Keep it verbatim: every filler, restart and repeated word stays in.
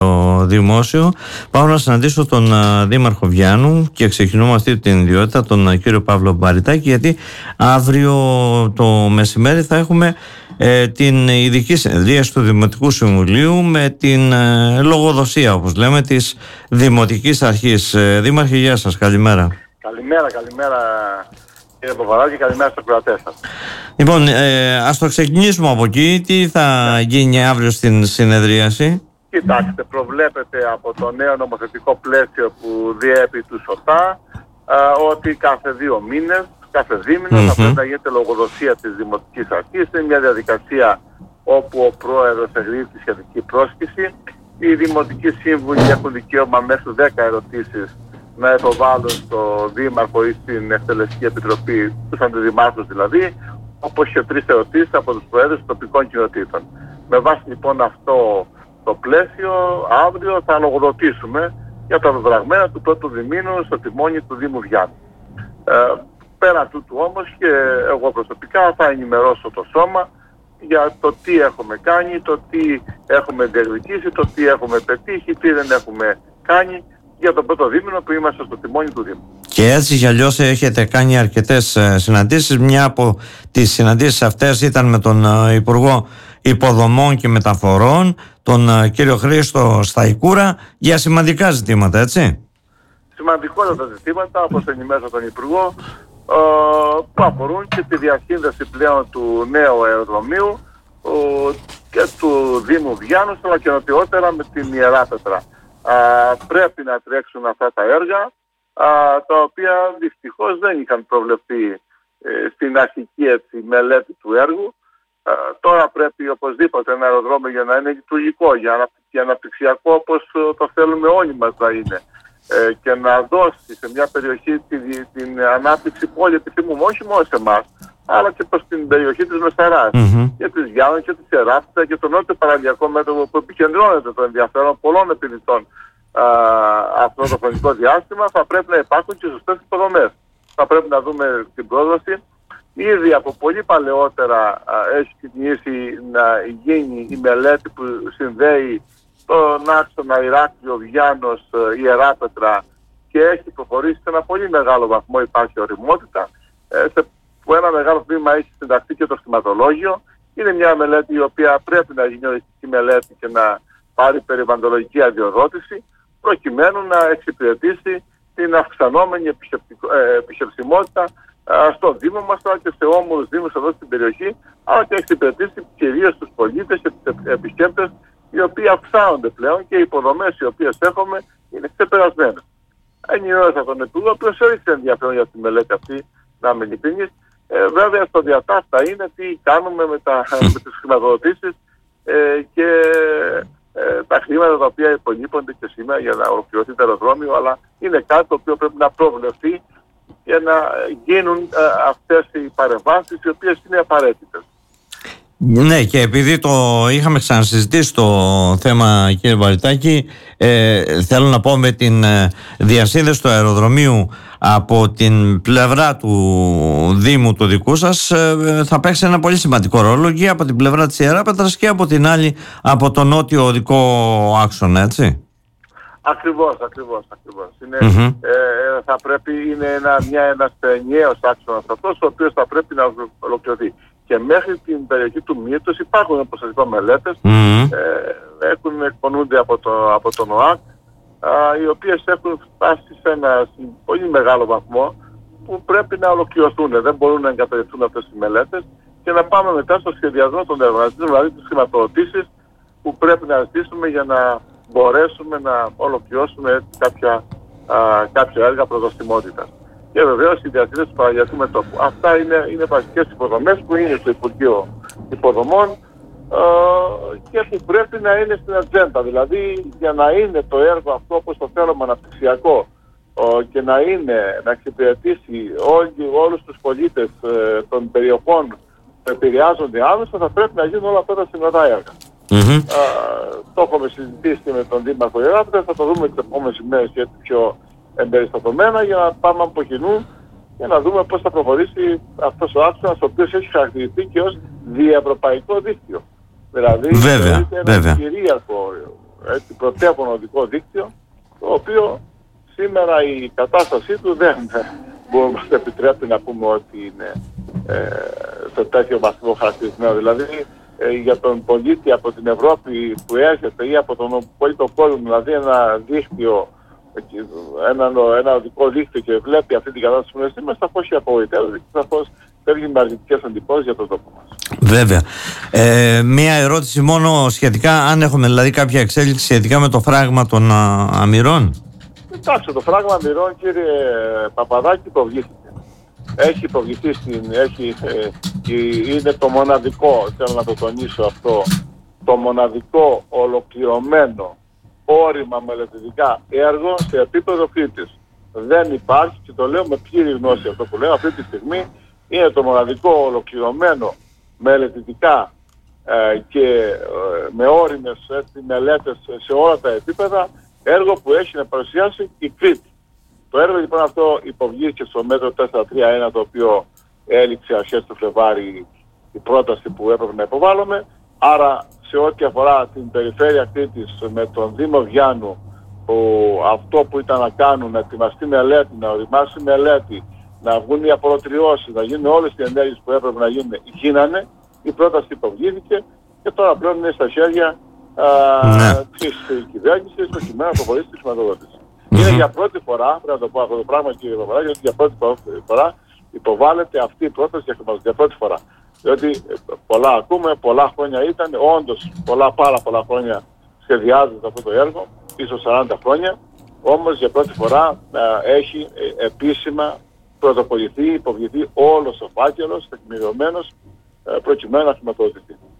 το δημόσιο. Πάω να συναντήσω τον Δήμαρχο Βιάννου και ξεκινούμε αυτή την ιδιότητα, τον κύριο Παύλο Μπαριτάκη, γιατί αύριο το μεσημέρι θα έχουμε ε, την ειδική συνεδρίαση του Δημοτικού Συμβουλίου με την ε, λογοδοσία, όπως λέμε, της Δημοτικής Αρχής. Ε, Δήμαρχε, γεια σας, καλημέρα. Καλημέρα, καλημέρα κύριε Παπαδάκη, καλημέρα στους ακροατές σας. Λοιπόν, ε, ας το ξεκινήσουμε από εκεί. Τι θα γίνει αύριο στην συνεδρίαση? Κοιτάξτε, προβλέπεται από το νέο νομοθετικό πλαίσιο που διέπει του ΣΟΤΑ α, ότι κάθε δύο μήνες, κάθε δίμηνο mm-hmm. θα πρέπει να γίνεται λογοδοσία της Δημοτικής Αρχής. Είναι μια διαδικασία όπου ο πρόεδρος εγκρίνει τη σχετική πρόσκληση. Οι Δημοτικοί Σύμβουλοι έχουν δικαίωμα μέχρι δέκα ερωτήσεις να υποβάλουν στο Δήμαρχο ή στην Εκτελεστική Επιτροπή, τους αντιδημάρχους δηλαδή, όπως και τρεις ερωτήσεις από τους προέδρους των τοπικών κοινοτήτων. Με βάση λοιπόν αυτό το πλαίσιο, αύριο θα λογοδοτήσουμε για τα δεδραγμένα του πρώτου διμήνου στο τιμόνι του Δήμου Βιάννου. Ε, πέρα τούτου όμως και εγώ προσωπικά θα ενημερώσω το σώμα για το τι έχουμε κάνει, το τι έχουμε διεκδικήσει, το τι έχουμε πετύχει, τι δεν έχουμε κάνει για τον πρώτο δίμηνο που είμαστε στο τιμόνι του Δήμου. Και έτσι κι αλλιώς έχετε κάνει αρκετές συναντήσεις. Μια από τις συναντήσεις αυτές ήταν με τον Υπουργό Υποδομών και Μεταφορών, τον κύριο Χρήστο Σταϊκούρα, για σημαντικά ζητήματα, έτσι. Σημαντικότατα ζητήματα, όπως ενημέρωσα τον Υπουργό, που αφορούν και τη διασύνδεση πλέον του νέου αεροδρομίου και του Δήμου Βιάννου, αλλά και νοτιότερα με την Ιεράπετρα. Α, πρέπει να τρέξουν αυτά τα έργα, α, τα οποία δυστυχώς δεν είχαν προβλεφθεί ε, στην αρχική έτσι, μελέτη του έργου. Α, τώρα πρέπει οπωσδήποτε ένα αεροδρόμιο για να είναι λειτουργικό, για να είναι αναπτυξιακό όπως το θέλουμε όλοι μας να είναι, ε, και να δώσει σε μια περιοχή την, την ανάπτυξη που όλοι επιθυμούμε, όχι μόνο σε εμάς, αλλά και προς την περιοχή της Μεσαράς, mm-hmm. και της Γιάννου και της Ιεράπετρα και το νότιο παραλιακό μέτωπο που επικεντρώνεται το ενδιαφέρον πολλών επενδυτών αυτό το χρονικό διάστημα. Θα πρέπει να υπάρχουν και σωστές υποδομές. Θα πρέπει να δούμε την πρόσβαση. Ήδη από πολύ παλαιότερα α, έχει ξεκινήσει να γίνει η μελέτη που συνδέει τον άξονα Ηράκλειο Βιάννος Ιεράπετρα και έχει προχωρήσει σε ένα πολύ μεγάλο βαθμό, υπάρχει οριμότητα. Ε, σε που ένα μεγάλο τμήμα έχει συνταχθεί και το σχηματολόγιο. Είναι μια μελέτη η οποία πρέπει να γίνει οριστική μελέτη και να πάρει περιβαλλοντολογική αδειοδότηση, προκειμένου να εξυπηρετήσει την αυξανόμενη επισκεψιμότητα στον Δήμο μας και σε όμορους Δήμους εδώ στην περιοχή, αλλά και εξυπηρετήσει κυρίως τους πολίτες και τους επισκέπτες, οι οποίοι αυξάνονται πλέον και οι υποδομές οι οποίες έχουμε είναι ξεπερασμένες. Ενημέρωσα τον Υπουργό, ο οποίος έριξε ενδιαφέρον για τη μελέτη αυτή, να είμαι ειλικρινής. Ε, βέβαια στο διατάφτα είναι τι κάνουμε με, τα, με τις χρηματοδοτήσεις ε, και ε, τα χρήματα τα οποία υπολείπονται και σήμερα για να ολοκληρωθεί το αεροδρόμιο, αλλά είναι κάτι το οποίο πρέπει να προβλεφθεί για να γίνουν ε, αυτές οι παρεμβάσεις οι οποίες είναι απαραίτητες. Ναι, και επειδή το είχαμε ξανασυζητήσει το θέμα, κύριε Μπαριτάκη, ε, θέλω να πω με την ε, διασύνδεση του αεροδρομίου από την πλευρά του Δήμου του δικού σας ε, θα παίξει ένα πολύ σημαντικό ρόλο και από την πλευρά της Ιεράπετρας και από την άλλη από τον νότιο οδικό άξονα, έτσι. Ακριβώς, ακριβώς, ακριβώς. Είναι, mm-hmm. ε, θα πρέπει, είναι ένα, μια, ένας ενιαίος άξονας αυτός, ο οποίος θα πρέπει να ολοκληρωθεί. Και μέχρι την περιοχή του Μύτος υπάρχουν, όπως σας είπα, μελέτες, mm-hmm. ε, έχουν εκπονούνται από, το, από τον ΟΑΚ, α, οι οποίες έχουν φτάσει σε ένα πολύ μεγάλο βαθμό που πρέπει να ολοκληρωθούν. Δεν μπορούν να εγκαταλειφθούν αυτές οι μελέτες και να πάμε μετά στο σχεδιασμό των έργων, δηλαδή τις χρηματοδοτήσεις που πρέπει να ζητήσουμε για να μπορέσουμε να ολοκληρώσουμε κάποια, α, κάποια έργα προδοστημότητας. Και βεβαίως η διατήρηση του παραλιακού μετώπου. Αυτά είναι, είναι βασικές υποδομές που είναι στο Υπουργείο Υποδομών ε, και που πρέπει να είναι στην ατζέντα. Δηλαδή για να είναι το έργο αυτό όπως το θέλουμε αναπτυξιακό ε, και να είναι, να εξυπηρετήσει όλοι, όλους τους πολίτες ε, των περιοχών που επηρεάζονται άμεσα, θα πρέπει να γίνουν όλα αυτά τα συμβατά έργα. Mm-hmm. Ε, το έχουμε συζητήσει με τον Δήμαρχο Ιεράπετρας, θα το δούμε τις επόμενες ημέρες και πιο εμπεριστατωμένα για να πάμε από κοινού και να δούμε πώς θα προχωρήσει αυτός ο άξονας, ο οποίος έχει χαρακτηριστεί και ως διευρωπαϊκό δίκτυο. Δηλαδή, βέβαια, είναι ένα βέβαια. κυρίαρχο έτσι, πρωτεύον οδικό δίκτυο, το οποίο σήμερα η κατάστασή του δεν μπορούμε να μας επιτρέπει να πούμε ότι είναι ε, σε τέτοιο βαθμό χαρακτηρισμένο. Δηλαδή ε, για τον πολίτη από την Ευρώπη που έρχεται ή από τον πολίτη κόσμο, δηλαδή ένα δίκτυο, ένα, ένα οδικό δίκτυο και βλέπει αυτή την κατάσταση που είναι σήμερα, σαφώς και απογοητεύεται και σαφώς φεύγει με αρνητικές εντυπώσεις για τον τόπο μας. Βέβαια. Ε, μία ερώτηση μόνο σχετικά, αν έχουμε δηλαδή κάποια εξέλιξη σχετικά με το φράγμα των α, αμυρών. Εντάξει, το φράγμα αμυρών, κύριε Παπαδάκη, υποβλήθηκε. Έχει υποβληθεί στην... Έχει, ε, είναι το μοναδικό, θέλω να το τονίσω αυτό, το μοναδικό ολοκληρωμένο όρημα μελετητικά έργο σε επίπεδο Κρήτης. Δεν υπάρχει, και το λέω με πλήρη γνώση αυτό που λέω, αυτή τη στιγμή είναι το μοναδικό ολοκληρωμένο μελετητικά ε, και ε, με όριμες έτσι, μελέτες σε όλα τα επίπεδα έργο που έχει να παρουσιάσει η Κρήτη. Το έργο λοιπόν αυτό υποβλήθηκε στο μέτρο τετρακόσια τριάντα ένα, το οποίο έληξε αρχές του Φλεβάρι η πρόταση που έπρεπε να υποβάλλουμε. Άρα σε ό,τι αφορά την περιφέρεια Κρήτης με τον Δήμο Βιάννου, που αυτό που ήταν να κάνουν, να ετοιμαστεί μελέτη, να οριμάσει μελέτη, να βγουν οι απολωτριώσεις, να γίνουν όλες οι ενέργειες που έπρεπε να γίνουν, γίνανε, η πρόταση υποβλήθηκε και τώρα πλέον είναι στα χέρια ναι. της κυβέρνησης προκειμένου να προχωρήσει τη χρηματοδότηση. Mm-hmm. Είναι για πρώτη φορά, πρέπει να το πω αυτό το πράγμα, κύριε Παπαδάκη, ότι για πρώτη φορά υποβάλλεται αυτή η πρόταση για χρηματοδότηση. Για πρώτη φορά. Διότι πολλά ακούμε, πολλά χρόνια ήταν, όντως πολλά, πάρα πολλά χρόνια σχεδιάζεται αυτό το έργο, ίσως σαράντα χρόνια, όμως για πρώτη φορά α, έχει ε, επίσημα πρωτοποληθεί, υποβληθεί όλος ο φάκελος, τεκμηριωμένος, ε, προκειμένου να χρηματοδοτηθεί.